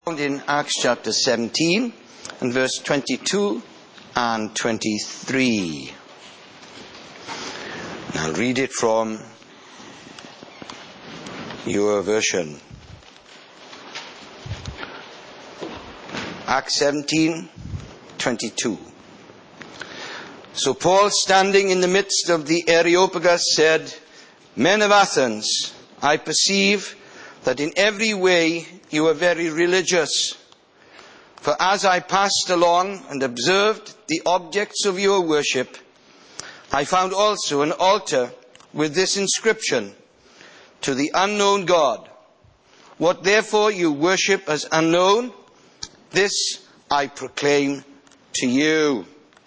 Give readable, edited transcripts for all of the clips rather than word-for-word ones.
Found in Acts chapter 17 and verse 22 and 23. I'll read it from your version. Acts 17:22. So Paul, standing in the midst of the Areopagus, said, "Men of Athens, I perceive that in every way you are very religious. For as I passed along and observed the objects of your worship, I found also an altar with this inscription, to the unknown God. What therefore you worship as unknown, this I proclaim to you."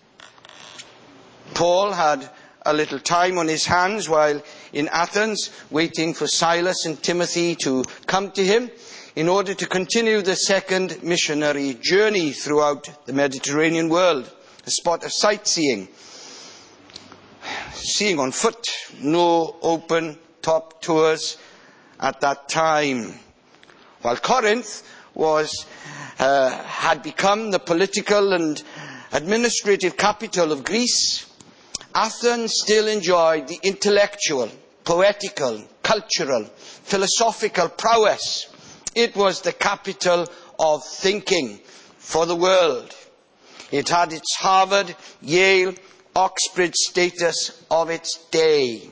Paul had a little time on his hands while in Athens, waiting for Silas and Timothy to come to him in order to continue the second missionary journey throughout the Mediterranean world, a spot of sightseeing. Seeing on foot, no open top tours at that time. While Corinth had become the political and administrative capital of Greece, Athens still enjoyed the intellectual, poetical, cultural, philosophical prowess. It was the capital of thinking for the world. It had its Harvard, Yale, Oxford status of its day.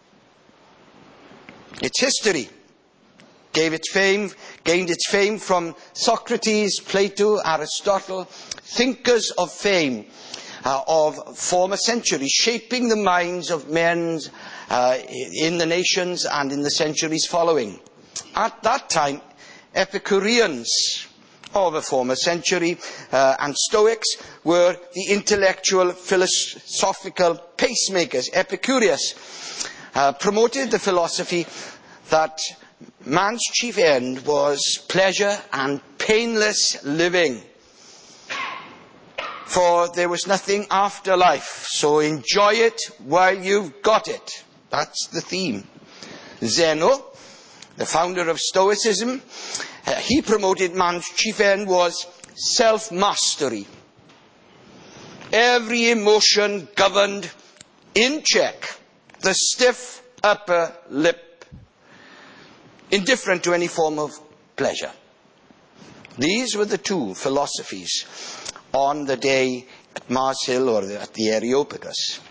Its history gained its fame from Socrates, Plato, Aristotle, thinkers of fame of former centuries, shaping the minds of men in the nations and in the centuries following. At that time, Epicureans of a former century and Stoics were the intellectual, philosophical pacemakers. Epicurus promoted the philosophy that man's chief end was pleasure and painless living. For there was nothing after life, so enjoy it while you've got it. That's the theme. Zeno, the founder of Stoicism, he promoted man's chief end was self-mastery. Every emotion governed in check, the stiff upper lip, indifferent to any form of pleasure. These were the two philosophies on the day at Mars Hill or at the Areopagus.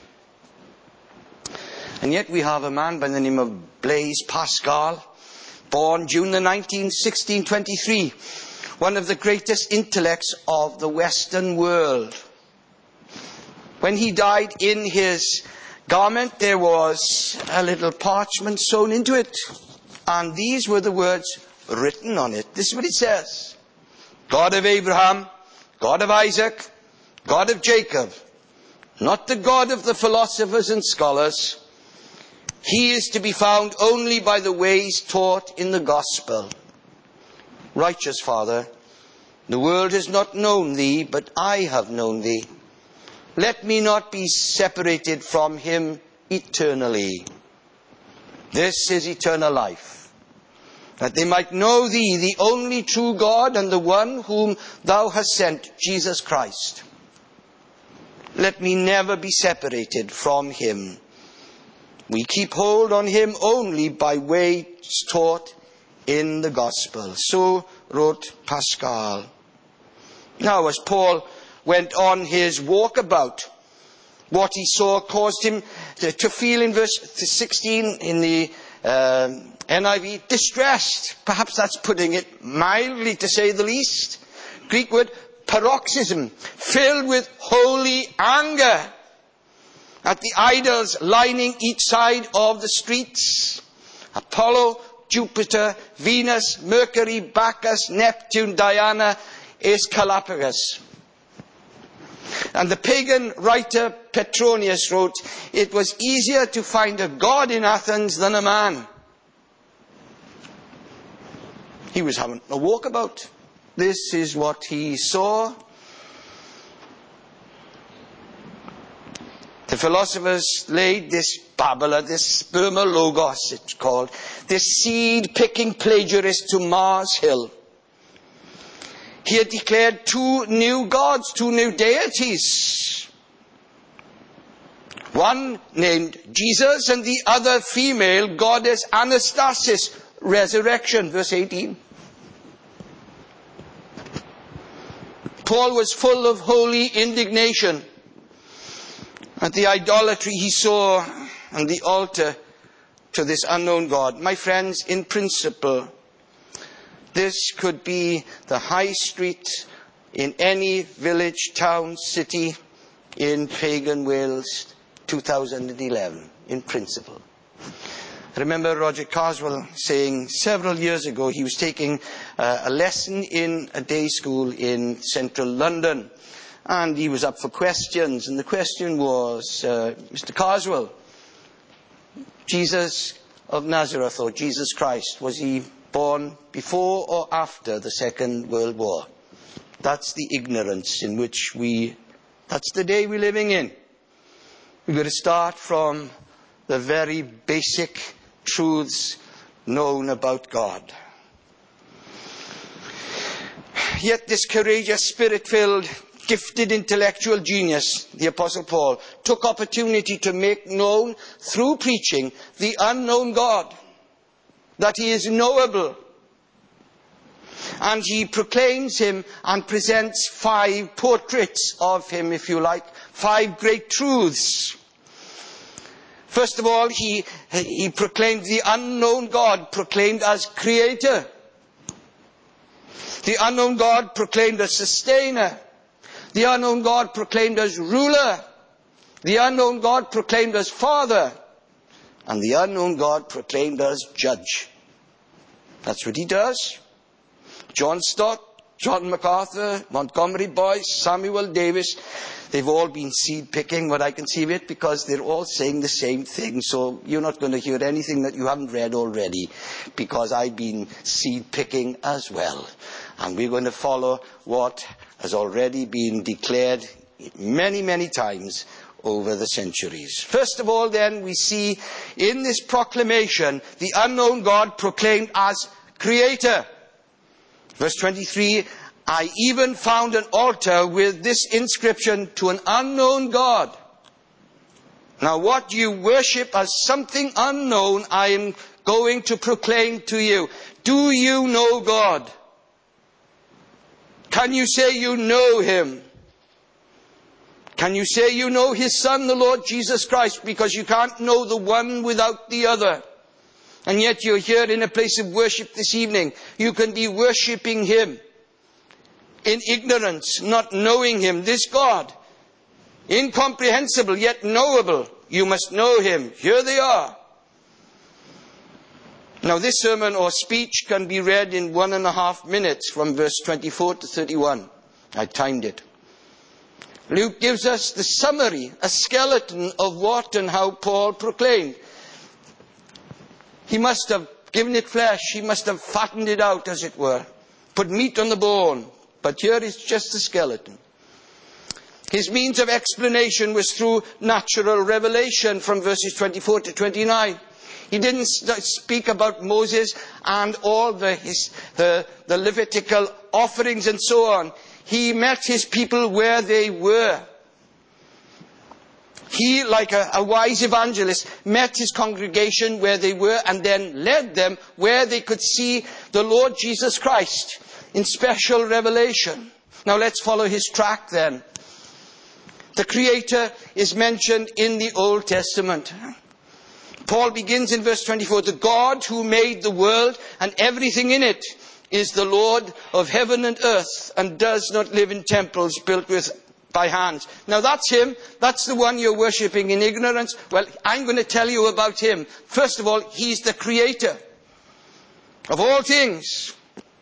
And yet we have a man by the name of Blaise Pascal, born June the 19th, 1623, one of the greatest intellects of the Western world. When he died, in his garment there was a little parchment sewn into it, and these were the words written on it. This is what it says: God of Abraham, God of Isaac, God of Jacob, not the God of the philosophers and scholars. He is to be found only by the ways taught in the gospel. Righteous Father, the world has not known thee, but I have known thee. Let me not be separated from him eternally. This is eternal life, that they might know thee, the only true God, and the one whom thou hast sent, Jesus Christ. Let me never be separated from him. We keep hold on him only by ways taught in the gospel. So wrote Pascal. Now, as Paul went on his walkabout, what he saw caused him to feel, in verse 16 in the NIV, distressed. Perhaps that's putting it mildly, to say the least. Greek word paroxysm, filled with holy anger at the idols lining each side of the streets. Apollo, Jupiter, Venus, Mercury, Bacchus, Neptune, Diana, Aesculapius. And the pagan writer Petronius wrote, it was easier to find a god in Athens than a man. He was having a walkabout. This is what he saw. The philosophers laid this babbler, this spermologos it's called, this seed-picking plagiarist to Mars Hill. He had declared two new gods, two new deities. One named Jesus and the other female goddess Anastasis, resurrection, verse 18. Paul was full of holy indignation at the idolatry he saw on the altar to this unknown God. My friends, in principle, this could be the high street in any village, town, city in pagan Wales 2011, in principle. I remember Roger Carswell saying several years ago he was taking a lesson in a day school in central London, and he was up for questions, and the question was, Mr. Carswell, Jesus of Nazareth, or Jesus Christ, was he born before or after the Second World War? That's the ignorance in which that's the day we're living in. We've got to start from the very basic truths known about God. Yet this courageous, spirit-filled, gifted intellectual genius, the Apostle Paul, took opportunity to make known through preaching the unknown God, that he is knowable. And he proclaims him and presents 5 portraits of him, if you like, 5 great truths. First of all, he proclaimed the unknown God, proclaimed as creator. The unknown God proclaimed as sustainer. The unknown God proclaimed as ruler. The unknown God proclaimed as father. And the unknown God proclaimed as judge. That's what he does. John Stott, John MacArthur, Montgomery Boyce, Samuel Davis, they've all been seed picking, what I can see of it, because they're all saying the same thing. So you're not going to hear anything that you haven't read already, because I've been seed picking as well. And we're going to follow what has already been declared many, many times over the centuries. First of all, then, we see in this proclamation the unknown God proclaimed as creator. Verse 23, I even found an altar with this inscription, to an unknown God. Now what you worship as something unknown, I am going to proclaim to you. Do you know God? Can you say you know him? Can you say you know his Son, the Lord Jesus Christ? Because you can't know the one without the other. And yet you're here in a place of worship this evening. You can be worshipping him in ignorance, not knowing him. This God, incomprehensible yet knowable. You must know him. Here they are. Now this sermon or speech can be read in 1.5 minutes from verse 24 to 31. I timed it. Luke gives us the summary, a skeleton of what and how Paul proclaimed. He must have given it flesh. He must have fattened it out, as it were. Put meat on the bone. But here is just the skeleton. His means of explanation was through natural revelation from verses 24 to 29. He didn't speak about Moses and all the Levitical offerings and so on. He met his people where they were. He, like a wise evangelist, met his congregation where they were and then led them where they could see the Lord Jesus Christ in special revelation. Now let's follow his track then. The Creator is mentioned in the Old Testament. Paul begins in verse 24, the God who made the world and everything in it is the Lord of heaven and earth and does not live in temples built by hands. Now that's him. That's the one you're worshipping in ignorance. Well, I'm going to tell you about him. First of all, he's the Creator of all things.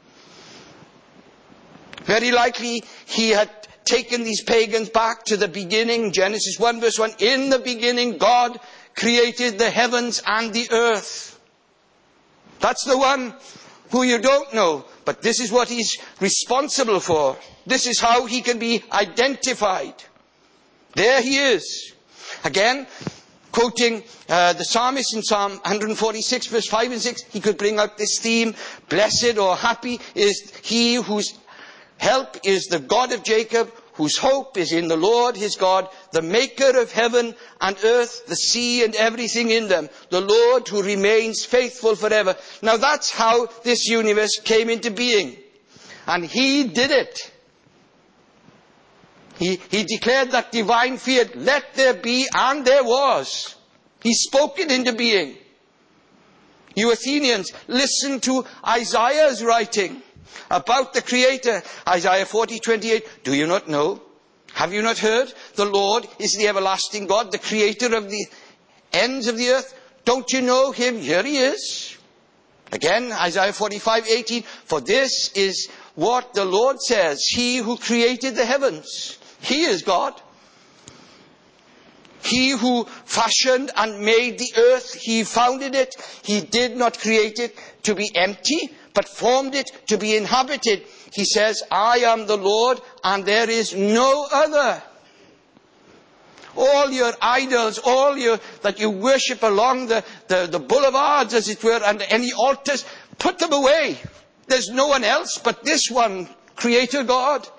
Very likely he had taken these pagans back to the beginning. Genesis 1 verse 1. In the beginning God created the heavens and the earth. That's the one who you don't know. But this is what he's responsible for. This is how he can be identified. There he is. Again, quoting the psalmist in Psalm 146 verse 5 and 6, he could bring out this theme. Blessed or happy is he whose help is the God of Jacob, whose hope is in the Lord his God, the maker of heaven and earth, the sea and everything in them, the Lord who remains faithful forever. Now that's how this universe came into being. And he did it. He declared that divine fiat, let there be, and there was. He spoke it into being. You Athenians, listen to Isaiah's writing about the Creator. Isaiah 40:28. Do you not know? Have you not heard? The Lord is the everlasting God, the Creator of the ends of the earth. Don't you know him? Here he is. Again, Isaiah 45:18. For this is what the Lord says, he who created the heavens. He is God. He who fashioned and made the earth, he founded it. He did not create it to be empty, but formed it to be inhabited. He says, I am the Lord and there is no other. All your idols, that you worship along the boulevards, as it were, and any altars, put them away. There's no one else but this one, Creator God.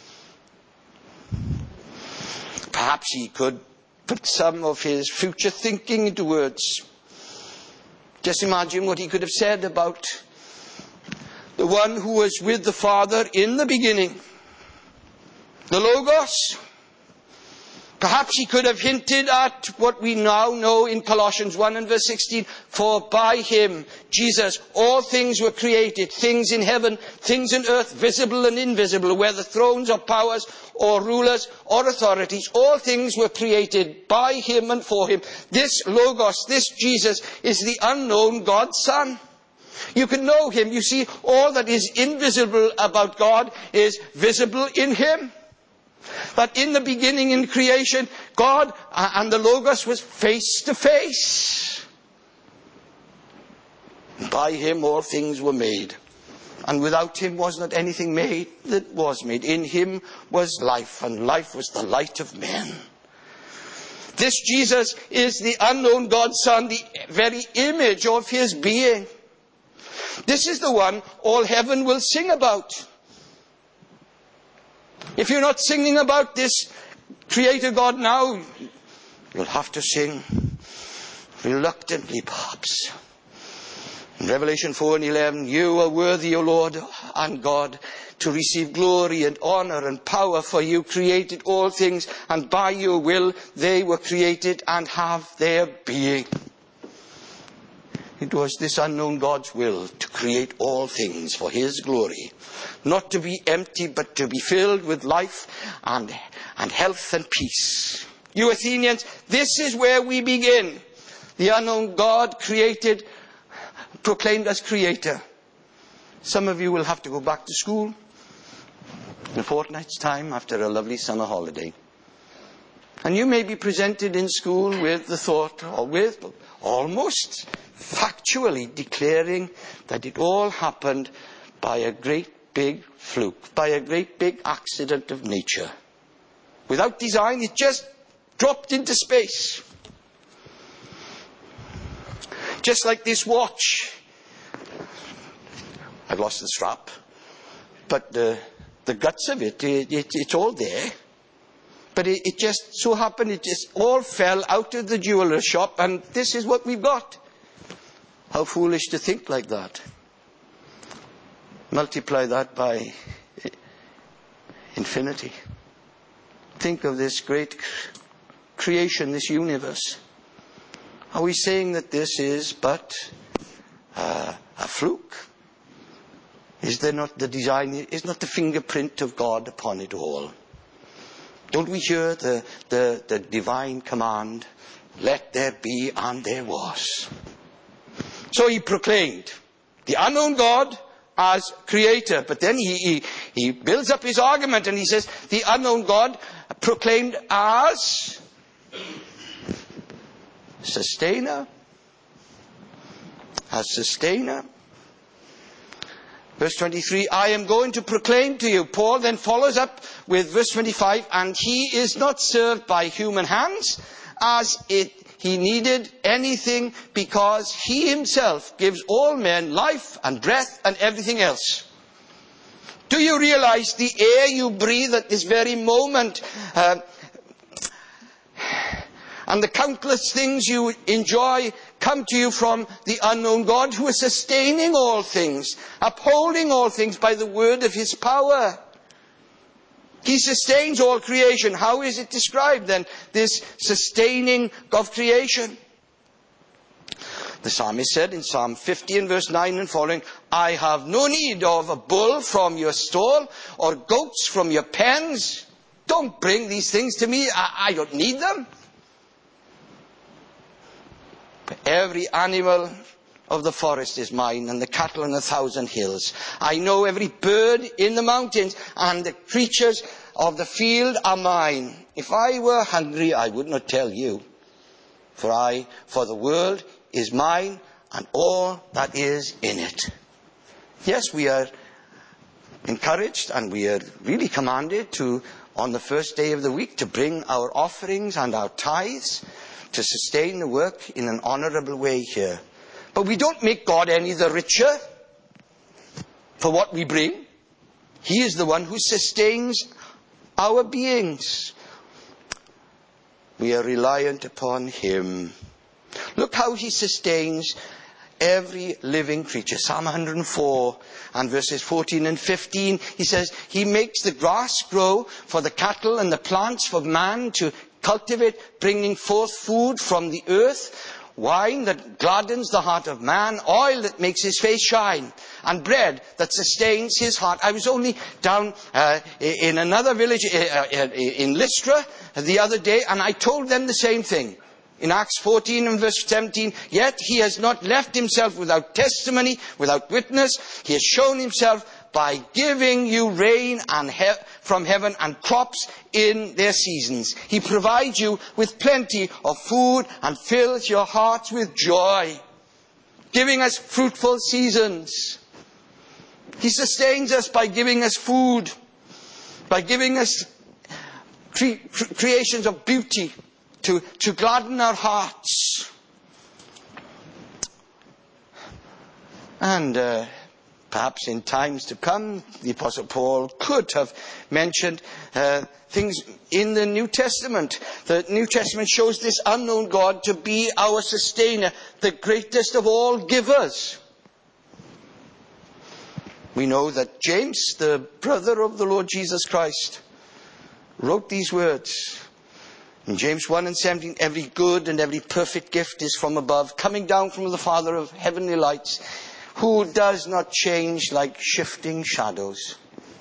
Perhaps he could put some of his future thinking into words. Just imagine what he could have said about the one who was with the Father in the beginning, the Logos. Perhaps he could have hinted at what we now know in Colossians 1 and verse 16. For by him, Jesus, all things were created, things in heaven, things in earth, visible and invisible, whether thrones or powers or rulers or authorities. All things were created by him and for him. This Logos, this Jesus, is the unknown God's Son. You can know him. You see, all that is invisible about God is visible in him. That in the beginning, in creation, God and the Logos was face to face. By him all things were made. And without him was not anything made that was made. In him was life, and life was the light of men. This Jesus is the unknown God's Son, the very image of his being. This is the one all heaven will sing about. If you're not singing about this Creator God now, you'll have to sing reluctantly, perhaps. In Revelation 4 and 11, you are worthy, O Lord and God, to receive glory and honor and power, for you created all things, and by your will they were created and have their being. It was this unknown God's will to create all things for his glory. Not to be empty, but to be filled with life and health and peace. You Athenians, this is where we begin. The unknown God proclaimed as Creator. Some of you will have to go back to school in a fortnight's time after a lovely summer holiday. And you may be presented in school with the thought, or with almost factually declaring that it all happened by a great big fluke, by a great big accident of nature. Without design, it just dropped into space. Just like this watch. I've lost the strap, but the guts of it's all there. But it just so happened, it just all fell out of the jeweler's shop, and this is what we've got. How foolish to think like that. Multiply that by infinity. Think of this great creation, this universe. Are we saying that this is but a fluke? Is there not the design, is not the fingerprint of God upon it all? Don't we hear the divine command, let there be, and there was. So he proclaimed the unknown God as Creator. But then he builds up his argument and he says the unknown God proclaimed as Sustainer. As Sustainer. Verse 23, I am going to proclaim to you. Paul then follows up with verse 25, and he is not served by human hands as he needed anything, because he himself gives all men life and breath and everything else. Do you realize the air you breathe at this very moment, and the countless things you enjoy come to you from the unknown God who is sustaining all things, upholding all things by the word of his power? He sustains all creation. How is it described then, this sustaining of creation? The psalmist said in Psalm 50 and verse 9 and following, I have no need of a bull from your stall or goats from your pens. Don't bring these things to me. I don't need them. But every animal of the forest is mine, and the cattle on 1,000 hills. I know every bird in the mountains, and the creatures of the field are mine. If I were hungry, I would not tell you. For the world is mine, and all that is in it. Yes, we are encouraged, and we are really commanded to, on the first day of the week, to bring our offerings and our tithes to sustain the work in an honourable way here. But we don't make God any the richer for what we bring. He is the one who sustains our beings. We are reliant upon him. Look how he sustains every living creature. Psalm 104 and verses 14 and 15. He says, he makes the grass grow for the cattle and the plants for man to cultivate, bringing forth food from the earth, wine that gladdens the heart of man, oil that makes his face shine, and bread that sustains his heart. I was only down in another village in Lystra the other day, and I told them the same thing. In Acts 14 and verse 17, yet he has not left himself without testimony, without witness. He has shown himself by giving you rain from heaven and crops in their seasons. He provides you with plenty of food and fills your hearts with joy, giving us fruitful seasons. He sustains us by giving us food, by giving us creations of beauty to gladden our hearts. And perhaps in times to come, the Apostle Paul could have mentioned things in the New Testament. The New Testament shows this unknown God to be our sustainer, the greatest of all givers. We know that James, the brother of the Lord Jesus Christ, wrote these words. In James 1 and 17, every good and every perfect gift is from above, coming down from the Father of heavenly lights, who does not change like shifting shadows.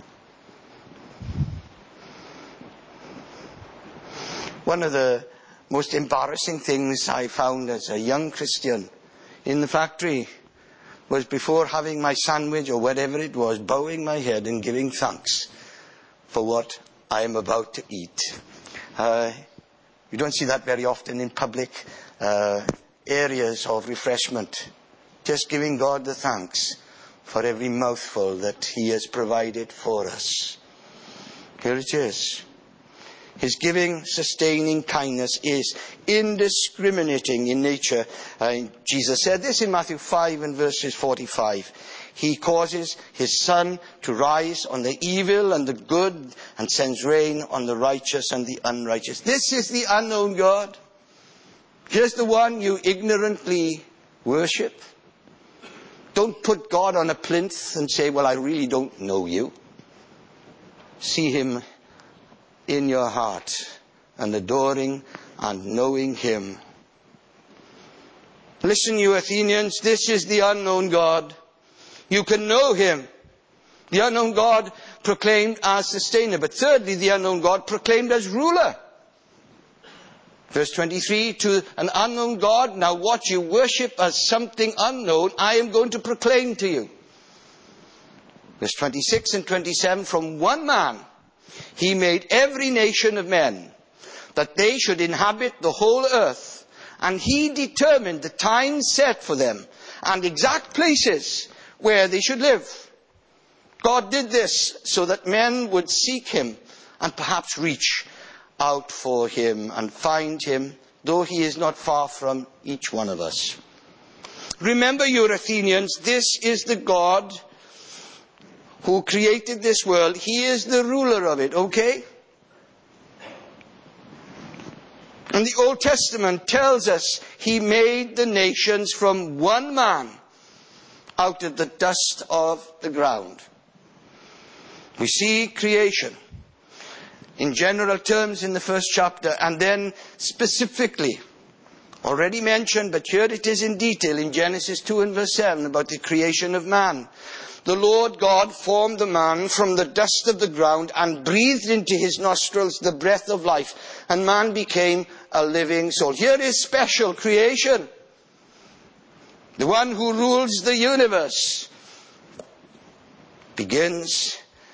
One of the most embarrassing things I found as a young Christian in the factory was, before having my sandwich or whatever it was, bowing my head and giving thanks for what I am about to eat. You don't see that very often in public areas of refreshment. Just giving God the thanks for every mouthful that he has provided for us. Here it is. His giving, sustaining kindness is indiscriminating in nature. Jesus said this in Matthew 5 and verses 45. He causes his sun to rise on the evil and the good, and sends rain on the righteous and the unrighteous. This is the unknown God. Here's the one you ignorantly worship. Don't put God on a plinth and say, well, I really don't know you. See him in your heart, and adoring and knowing him. Listen, you Athenians, this is the unknown God. You can know him. The unknown God proclaimed as sustainer. But thirdly, the unknown God proclaimed as ruler. Verse 23, to an unknown God, now what you worship as something unknown, I am going to proclaim to you. Verse 26 and 27, from one man he made every nation of men, that they should inhabit the whole earth. And he determined the time set for them, and exact places where they should live. God did this so that men would seek him, and perhaps reach out for him and find him, though he is not far from each one of us. Remember, you Athenians, this is the God who created this world. He is the ruler of it, okay? And the Old Testament tells us he made the nations from one man out of the dust of the ground. We see creation in general terms in the first chapter, and then specifically, already mentioned, but here it is in detail in Genesis 2 and verse 7 about the creation of man. The Lord God formed the man from the dust of the ground and breathed into his nostrils the breath of life, and man became a living soul. Here is special creation. The one who rules the universe begins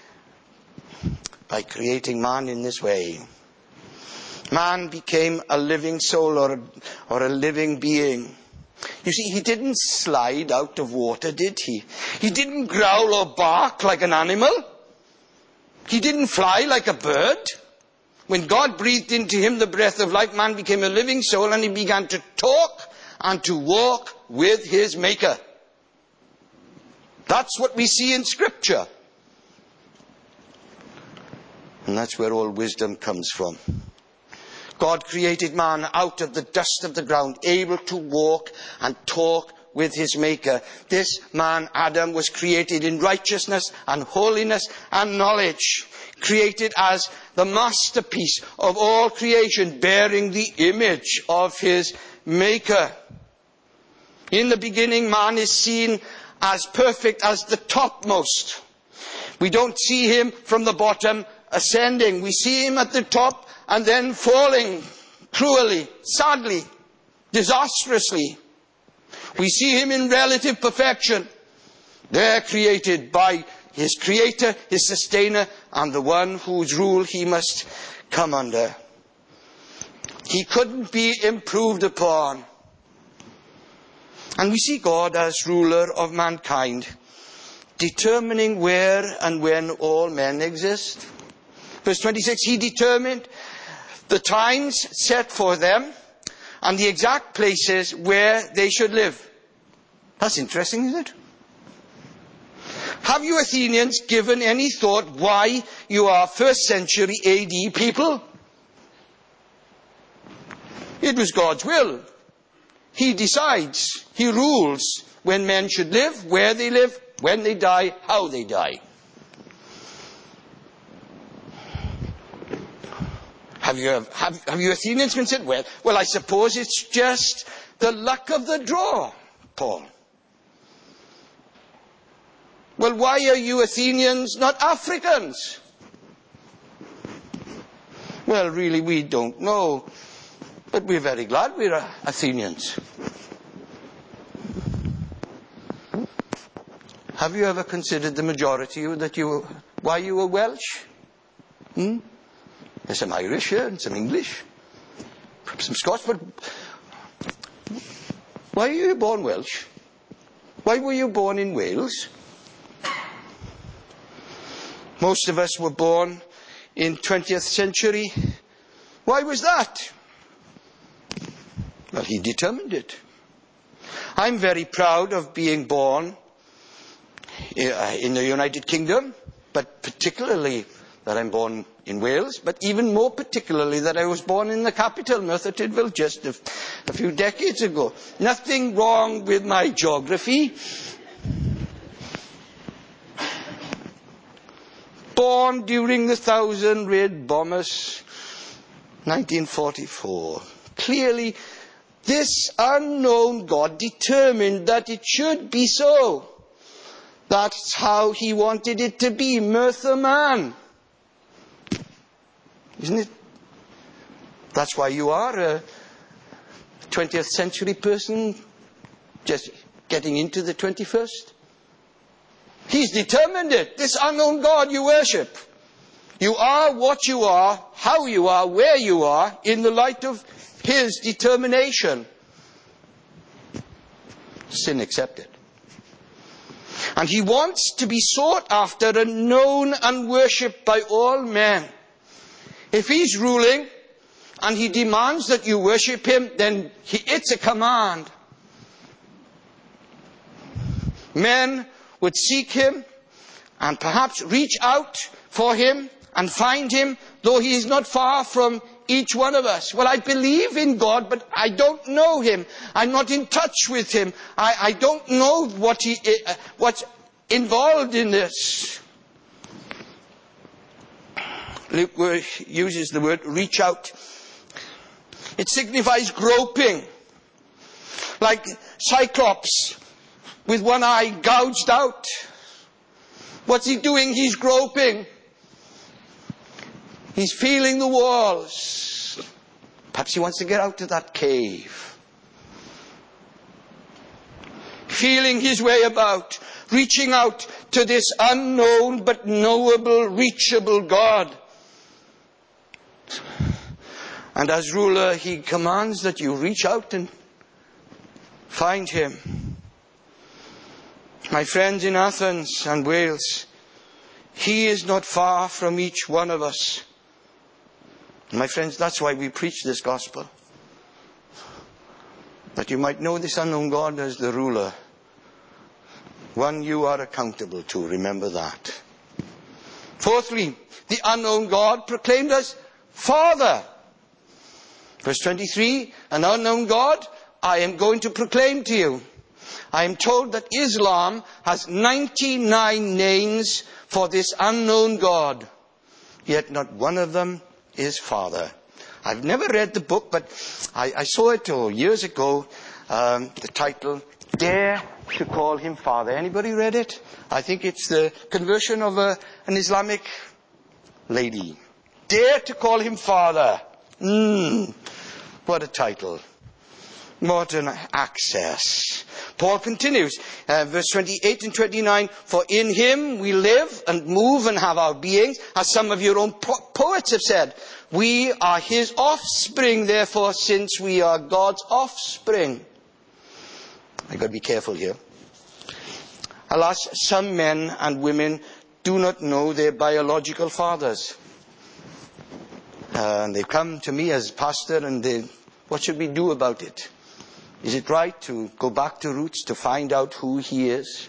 by creating man in this way. Man became a living soul or a living being. You see, he didn't slide out of water, did he? He didn't growl or bark like an animal. He didn't fly like a bird. When God breathed into him the breath of life, man became a living soul, and he began to talk and to walk with his Maker. That's what we see in Scripture. And that's where all wisdom comes from. God created man out of the dust of the ground, able to walk and talk with his Maker. This man, Adam, was created in righteousness and holiness and knowledge, created as the masterpiece of all creation, bearing the image of his Maker. In the beginning, man is seen as perfect as the topmost. We don't see him from the bottom ascending. We see him at the top and then falling cruelly, sadly, disastrously. We see him in relative perfection. There created by his Creator, his Sustainer, and the one whose rule he must come under. He couldn't be improved upon. And we see God as ruler of mankind, determining where and when all men exist. Verse 26, he determined the times set for them and the exact places where they should live. That's interesting, isn't it? Have you Athenians given any thought why you are first century AD people? It was God's will. He decides, he rules when men should live, where they live, when they die, how they die. Have you Athenians considered? Well, I suppose it's just the luck of the draw, Paul. Well, why are you Athenians not Africans? Well, really, we don't know. But we're very glad we're Athenians. Have you ever considered the majority why you were Welsh? There's some Irish here and some English, perhaps some Scots, but why were you born Welsh? Why were you born in Wales? Most of us were born in 20th century. Why was that? Well, he determined it. I'm very proud of being born in the United Kingdom, but particularly that I'm born in Wales, but even more particularly that I was born in the capital, Merthyr Tydfil, just a few decades ago. Nothing wrong with my geography. Born during the Thousand Red Bombers, 1944. Clearly, this unknown God determined that it should be so. That's how he wanted it to be. Merthyr man. Isn't it? That's why you are a 20th century person just getting into the 21st. He's determined it. This unknown God you worship. You are what you are, how you are, where you are, in the light of his determination. Sin accepted. And he wants to be sought after and known and worshipped by all men. If he's ruling and he demands that you worship him, then it's a command. Men would seek him and perhaps reach out for him and find him, though he is not far from each one of us. Well, I believe in God, but I don't know him. I'm not in touch with him. I don't know what's involved in this. Luke uses the word reach out. It signifies groping. Like Cyclops with one eye gouged out. What's he doing? He's groping. He's feeling the walls. Perhaps he wants to get out of that cave. Feeling his way about. Reaching out to this unknown but knowable, reachable God. And as ruler, he commands that you reach out and find him. My friends in Athens and Wales, he is not far from each one of us. My friends, that's why we preach this gospel. That you might know this unknown God as the ruler. One you are accountable to. Remember that. Fourthly, the unknown God proclaimed as Father. Verse 23, an unknown God I am going to proclaim to you. I am told that Islam has 99 names for this unknown God. Yet not one of them is Father. I've never read the book, but I saw it years ago. The title, Dare to Call Him Father. Anybody read it? I think it's the conversion of an Islamic lady. Dare to Call Him Father. What a title. Modern access. Paul continues, verse 28 and 29, for in him we live and move and have our beings, as some of your own poets have said. We are his offspring, therefore, since we are God's offspring. I've got to be careful here. Alas, some men and women do not know their biological fathers. And they come to me as pastor and what should we do about it? Is it right to go back to roots to find out who he is?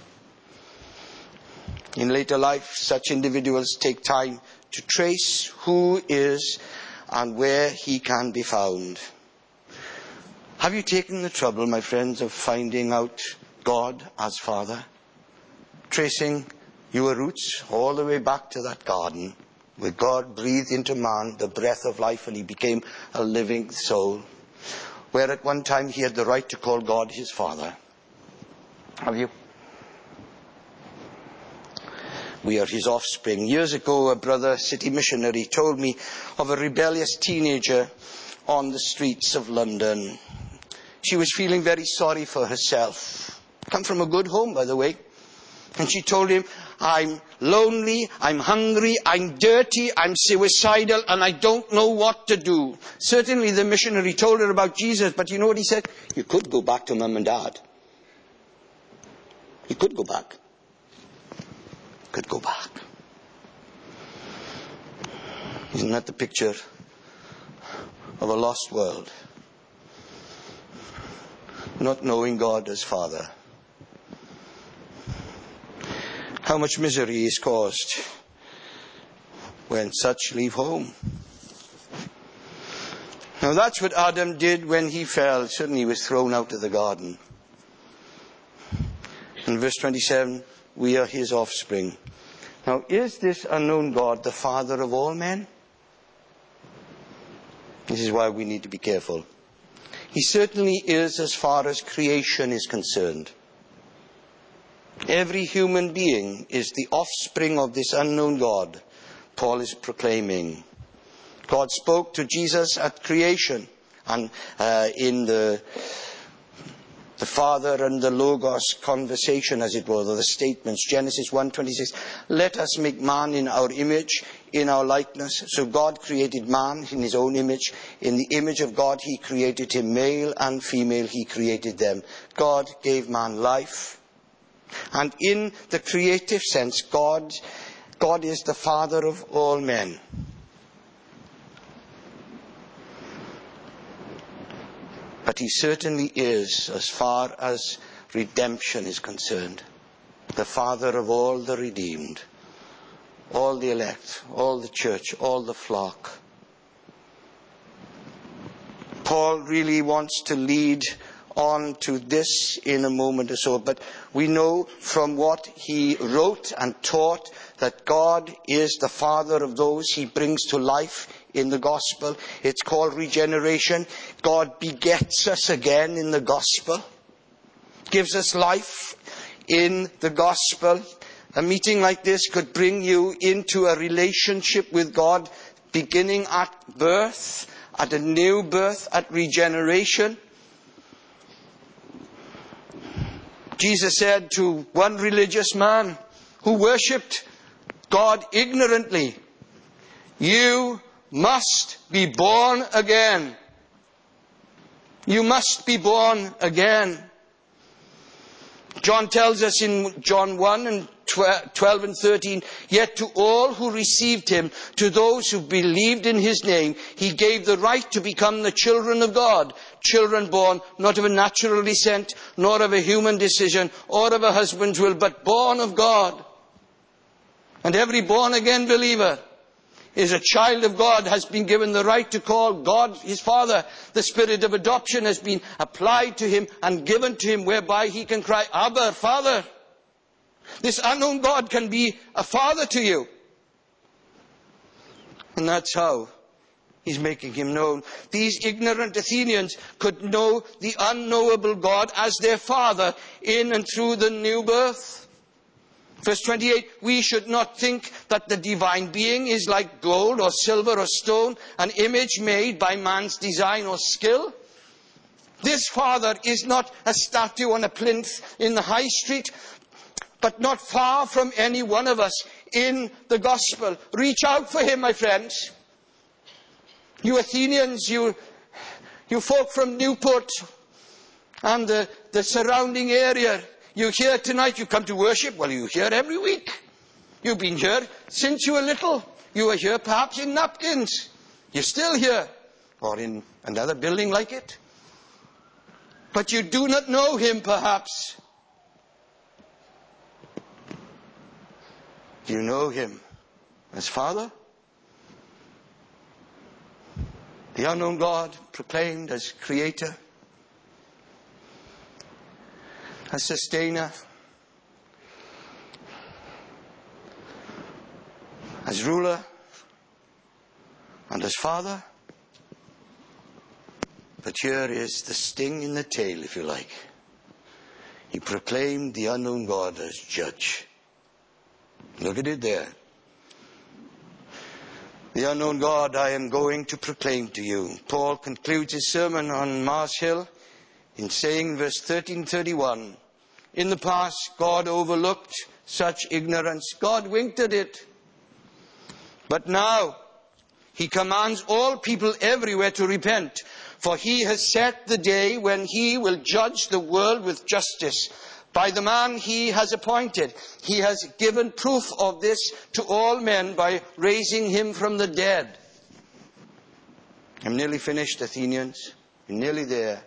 In later life, such individuals take time to trace who is and where he can be found. Have you taken the trouble, my friends, of finding out God as Father? Tracing your roots all the way back to that garden where God breathed into man the breath of life and he became a living soul. Where at one time he had the right to call God his Father. Have you? We are his offspring. Years ago, a brother, city missionary, told me of a rebellious teenager on the streets of London. She was feeling very sorry for herself. Come from a good home, by the way. And she told him, I'm lonely, I'm hungry, I'm dirty, I'm suicidal, and I don't know what to do. Certainly the missionary told her about Jesus, but you know what he said? You could go back to mum and dad. You could go back. Could go back. Isn't that the picture of a lost world? Not knowing God as Father. How much misery is caused when such leave home. Now that's what Adam did when he fell. Certainly he was thrown out of the garden. In verse 27, we are his offspring. Now is this unknown God the Father of all men? This is why we need to be careful. He certainly is as far as creation is concerned. Every human being is the offspring of this unknown God Paul is proclaiming. God spoke to Jesus at creation and in the Father and the Logos conversation, as it were, the statements. Genesis 1:26, let us make man in our image, in our likeness. So God created man in his own image. In the image of God he created him, male and female he created them. God gave man life. And in the creative sense, God is the Father of all men. But he certainly is, as far as redemption is concerned, the Father of all the redeemed. all the elect, all the church, all the flock. Paul really wants to lead on to this in a moment or so, but we know from what he wrote and taught that God is the Father of those he brings to life in the gospel. It's called regeneration. God begets us again in the gospel, gives us life in the gospel. A meeting like this could bring you into a relationship with God, beginning at birth, at a new birth, at regeneration. Jesus said to one religious man who worshipped God ignorantly, "You must be born again. You must be born again." John tells us in John 1 and 12 and 13, "Yet to all who received him, to those who believed in his name, he gave the right to become the children of God. Children born not of a natural descent, nor of a human decision, or of a husband's will, but born of God." And every born again believer is a child of God, has been given the right to call God his Father. The spirit of adoption has been applied to him and given to him, whereby he can cry, "Abba, Father." This unknown God can be a father to you. And that's how he's making him known. These ignorant Athenians could know the unknowable God as their Father in and through the new birth. Verse 28, "We should not think that the divine being is like gold or silver or stone, an image made by man's design or skill. This Father is not a statue on a plinth in the high street, but not far from any one of us in the gospel." Reach out for him, my friends. You Athenians, you folk from Newport and the surrounding area, you're here tonight, you come to worship. Well, you're here every week. You've been here since you were little. You were here perhaps in napkins. You're still here, or in another building like it. But you do not know him perhaps. You know him as Father, the unknown God proclaimed as Creator, as Sustainer, as Ruler, and as Father. But here is the sting in the tail, if you like. He proclaimed the unknown God as Judge. Look at it there. The unknown God I am going to proclaim to you. Paul concludes his sermon on Mars Hill in saying, verse 13:31, "In the past, God overlooked such ignorance. God winked at it. But now, he commands all people everywhere to repent. For he has set the day when he will judge the world with justice by the man he has appointed. He has given proof of this to all men by raising him from the dead." I'm nearly finished, Athenians. You're nearly there.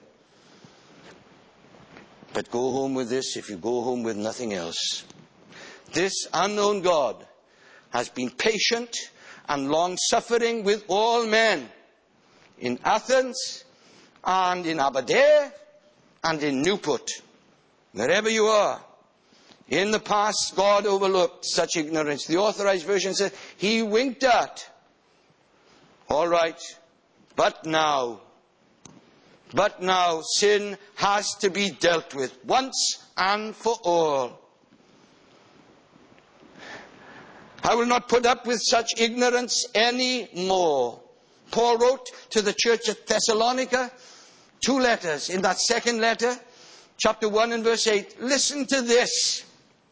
But go home with this if you go home with nothing else. This unknown God has been patient and long-suffering with all men in Athens and in Aberdare and in Newport. Wherever you are, in the past, God overlooked such ignorance. The Authorized Version says, he winked at. All right. But now, sin has to be dealt with once and for all. I will not put up with such ignorance any more. Paul wrote to the church at Thessalonica 2 letters. In that second letter, chapter 1 and verse 8, listen to this.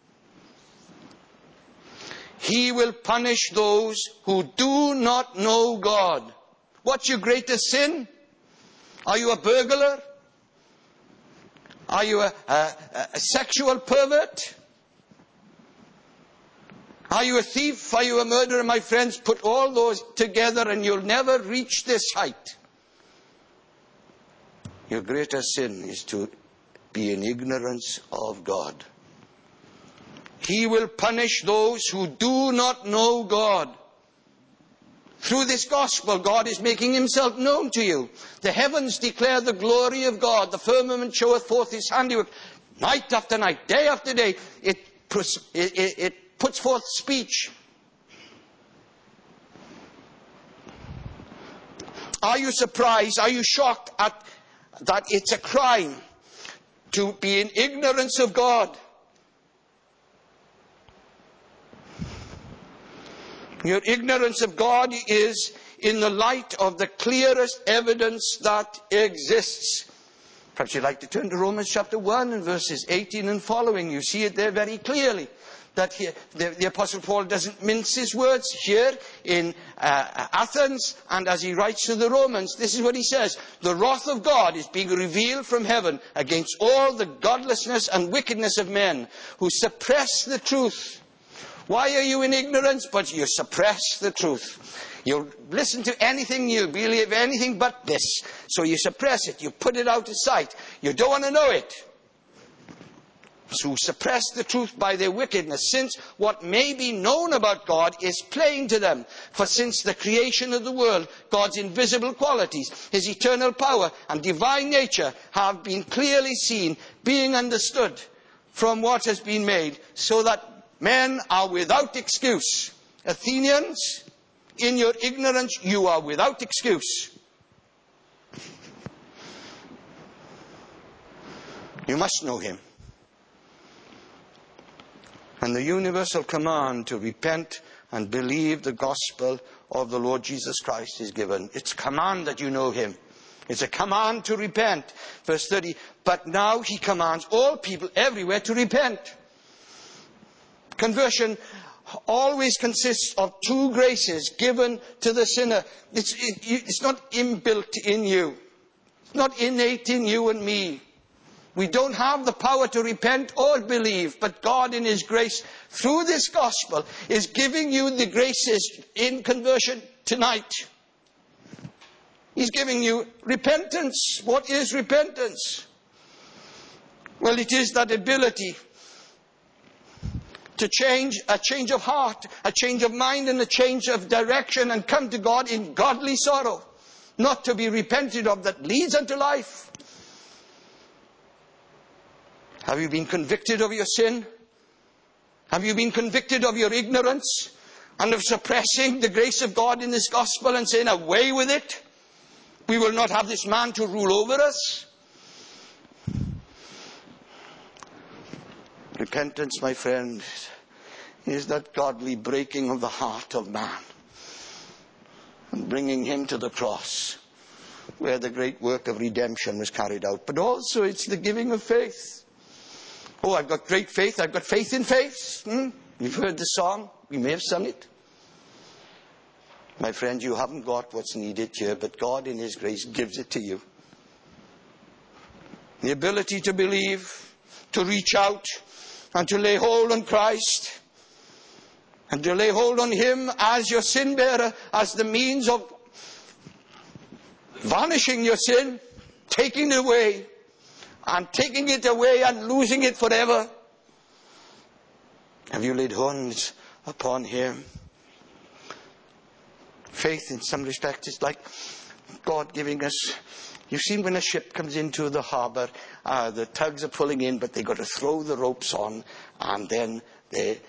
He will punish those who do not know God. What's your greatest sin? Are you a burglar? Are you a sexual pervert? Are you a thief? Are you a murderer? My friends, put all those together and you'll never reach this height. Your greatest sin is to be in ignorance of God. He will punish those who do not know God. Through this gospel, God is making himself known to you. The heavens declare the glory of God. The firmament showeth forth his handiwork. Night after night, day after day, it puts forth speech. Are you surprised? Are you shocked at that it's a crime to be in ignorance of God? Your ignorance of God is in the light of the clearest evidence that exists. Perhaps you'd like to turn to Romans chapter 1 and verses 18 and following. You see it there very clearly. That here, the Apostle Paul doesn't mince his words here in Athens, and as he writes to the Romans, this is what he says: the wrath of God is being revealed from heaven against all the godlessness and wickedness of men who suppress the truth. Why are you in ignorance? But you suppress the truth. You'll listen to anything, you believe anything but this. So you suppress it, you put it out of sight. You don't want to know it. So suppress the truth by their wickedness, since what may be known about God is plain to them. For since the creation of the world, God's invisible qualities, his eternal power and divine nature have been clearly seen, being understood from what has been made, so that men are without excuse. Athenians, in your ignorance, you are without excuse. You must know him. And the universal command to repent and believe the gospel of the Lord Jesus Christ is given. It's a command that you know him. It's a command to repent. Verse 30, but now he commands all people everywhere to repent. Conversion always consists of two graces given to the sinner. It's not inbuilt in you. It's not innate in you and me. We don't have the power to repent or believe, but God in his grace through this gospel is giving you the graces in conversion tonight. He's giving you repentance. What is repentance? Well, it is that ability to change, a change of heart, a change of mind and a change of direction, and come to God in godly sorrow, not to be repented of, that leads unto life. Have you been convicted of your sin? Have you been convicted of your ignorance and of suppressing the grace of God in this gospel and saying, away with it? We will not have this man to rule over us. Repentance, my friend, is that godly breaking of the heart of man and bringing him to the cross where the great work of redemption was carried out. But also it's the giving of faith. Oh, I've got great faith. I've got faith in faith. You've heard the song. We may have sung it. My friend, you haven't got what's needed here, but God in his grace gives it to you. The ability to believe, to reach out, and to lay hold on Christ, and to lay hold on him as your sin bearer, as the means of vanishing your sin, taking it away, and taking it away and losing it forever. Have you laid hands upon him? Faith, in some respects, is like God giving us. You've seen when a ship comes into the harbour, the tugs are pulling in, but they've got to throw the ropes on, and then they're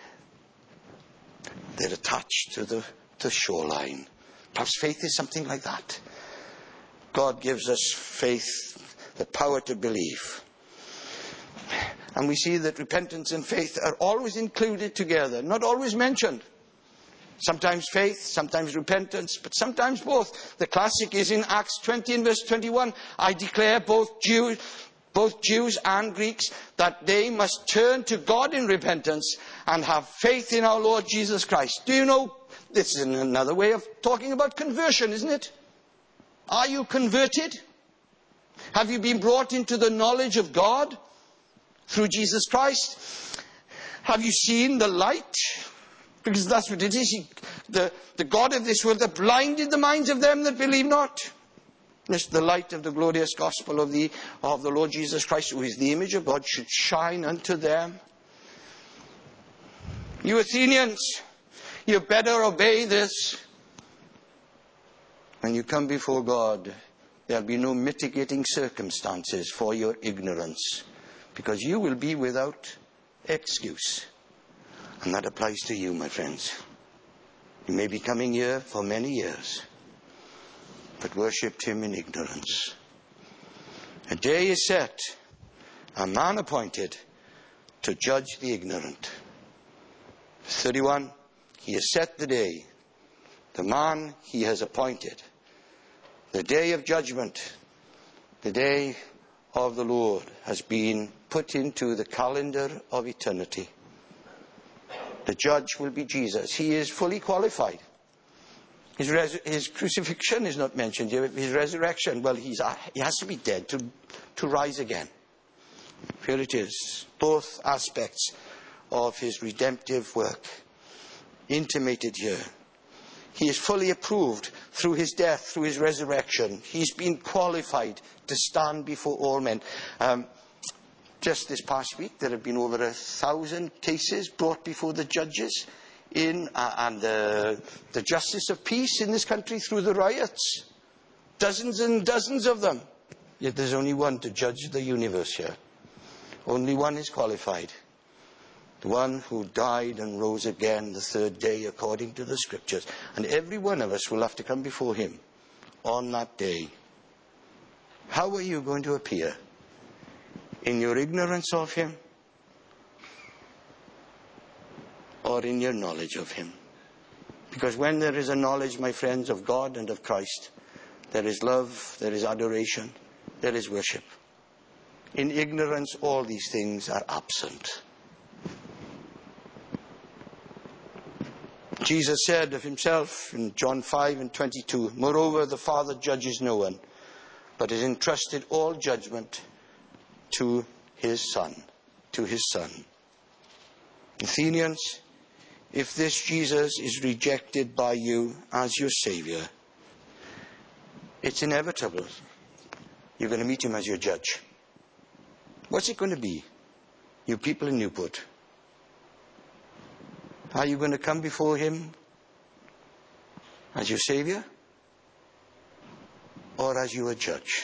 attached to the shoreline. Perhaps faith is something like that. God gives us faith, the power to believe. And we see that repentance and faith are always included together, not always mentioned. Sometimes faith, sometimes repentance, but sometimes both. The classic is in Acts 20 and verse 21. I declare both Jews and Greeks that they must turn to God in repentance and have faith in our Lord Jesus Christ. Do you know, this is another way of talking about conversion, isn't it? Are you converted? Have you been brought into the knowledge of God through Jesus Christ? Have you seen the light? Because that's what it is. The God of this world that blinded the minds of them that believe not. Lest the light of the glorious gospel of the Lord Jesus Christ, who is the image of God, should shine unto them. You Athenians, you better obey this. When you come before God, there'll be no mitigating circumstances for your ignorance, because you will be without excuse. And that applies to you, my friends. You may be coming here for many years, but worshipped him in ignorance. A day is set, a man appointed to judge the ignorant. 31, he has set the day, the man he has appointed. The day of judgment, the day of the Lord, has been put into the calendar of eternity. The judge will be Jesus. He is fully qualified. His crucifixion is not mentioned here. His resurrection, well, he has to be dead to rise again. Here it is. Both aspects of his redemptive work intimated here. He is fully approved through his death, through his resurrection. He's been qualified to stand before all men. Just this past week, there have been over 1,000 cases brought before the judges and the justice of peace in this country through the riots. Dozens and dozens of them. Yet there's only one to judge the universe here. Only one is qualified. The one who died and rose again the third day according to the scriptures. And every one of us will have to come before him on that day. How are you going to appear? In your ignorance of him? Or in your knowledge of him? Because when there is a knowledge, my friends, of God and of Christ, there is love, there is adoration, there is worship. In ignorance, all these things are absent. Jesus said of himself in John 5:22, moreover, the Father judges no one, but has entrusted all judgment to his Son. Athenians, if this Jesus is rejected by you as your Saviour, it's inevitable. You're going to meet him as your judge. What's it going to be? You people in Newport. Are you going to come before him as your Saviour or as your judge?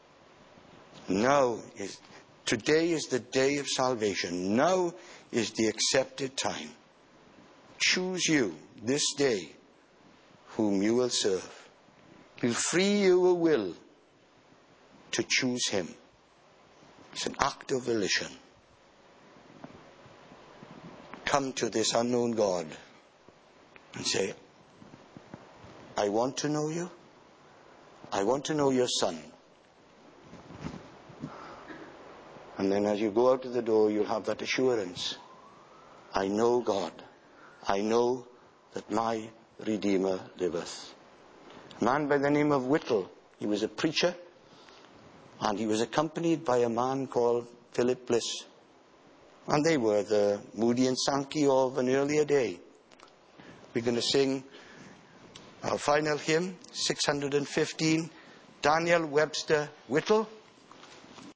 Today is the day of salvation. Now is the accepted time. Choose you this day whom you will serve. He'll free your will to choose him. It's an act of volition. Come to this unknown God and say, I want to know you. I want to know your Son. And then as you go out of the door, you'll have that assurance. I know God. I know that my Redeemer liveth. A man by the name of Whittle. He was a preacher. And he was accompanied by a man called Philip Bliss. And they were the Moody and Sankey of an earlier day. We're going to sing our final hymn, 615, Daniel Webster Whittle.